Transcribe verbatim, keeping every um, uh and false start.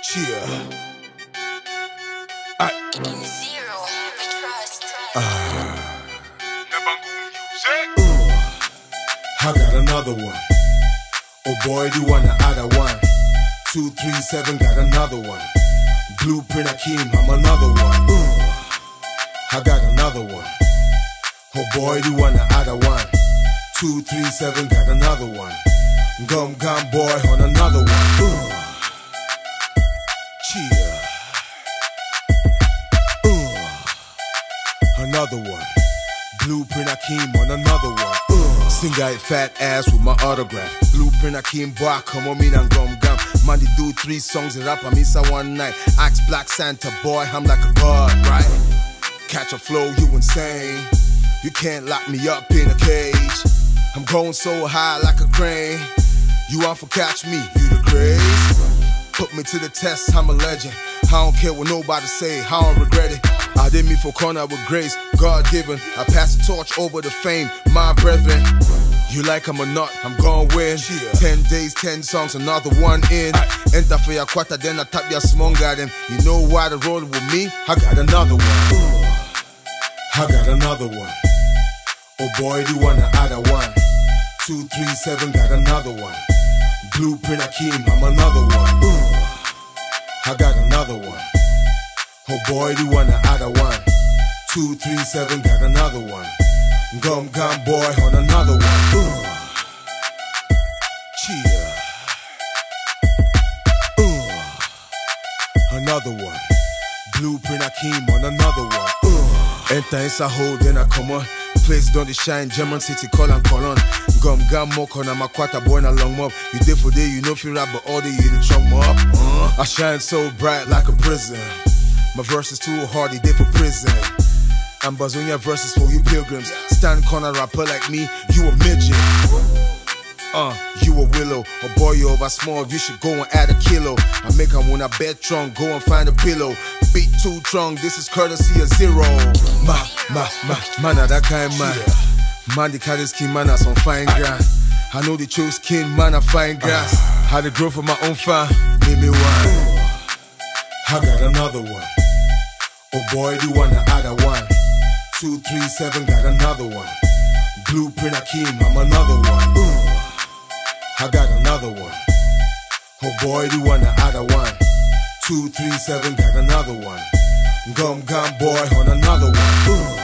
Cheer. I. In zero, we trust. Uh, I got another one. Oh boy, do you wanna add a one? Two, three, seven, got another one. Blueprint Akeem, I'm another one. Uh, I got another one. Oh boy, do you wanna add a one? Two, three, seven, got another one. Gum Gum boy on another one. Uh, cheer. Uh, another one. Blueprint Akeem on another one. Uh, sing I fat ass with my autograph. Blueprint Akeem boy, come on me and Gum Gum. Man, they do three songs and rap on me so one night. Ask Black Santa boy, I'm like a god, right? Catch a flow, you insane. You can't lock me up in a cage. I'm going so high like a crane. You want for catch me, you the craze. Put me to the test, I'm a legend. I don't care what nobody say, I don't regret it. I did me for corner with grace, God given. I pass the torch over the fame, my brethren. You like I'm a nut, I'm gon' win. Yeah. Ten days, ten songs, another one in. Aye. Enter for your quarter, then I tap your small garden. You know why they roll with me? I got another one. Ooh. I got another one. Oh boy, do you wanna add a one? Two, three, seven, got another one. Blueprint Akeem, I'm another one. Ooh. I got another one. Oh boy, do you wanna add a one? Two, three, seven, got another one. Gum Gum boy on another one. Ooh. Cheer. Ooh. Another one. Blueprint Akeem on another one. Ooh. Enter inside hole, then I come on. Place don't they shine, German city call and call on. Gum Gum mock on my quarter boy in a long mob. You did for day, you know if you rap, but all day you the chunk up. Uh, I shine so bright like a prison. My verse is too hard, they did for prison. I'm buzzing your verses for you pilgrims. Stand corner rapper like me, you a midget. Uh, you a willow, a boy you over small, you should go and add a kilo. I make them when I bed trunk, go and find a pillow. Beat too drunk, this is courtesy of zero. Ma, ma, ma, man, that kind man. Man, the carry skin, man, some fine grass. I know they chose skin, man, I fine grass. Had to grow for my own farm, give me one. I got another one. Oh boy, do you wanna add a one? Two, three, seven, got another one. Blueprint Akeem, I'm another one. Ooh. I got another one. Oh boy, do you wanna add a one? Two, three, seven, got another one. Gum Gum boy on another one. Ooh.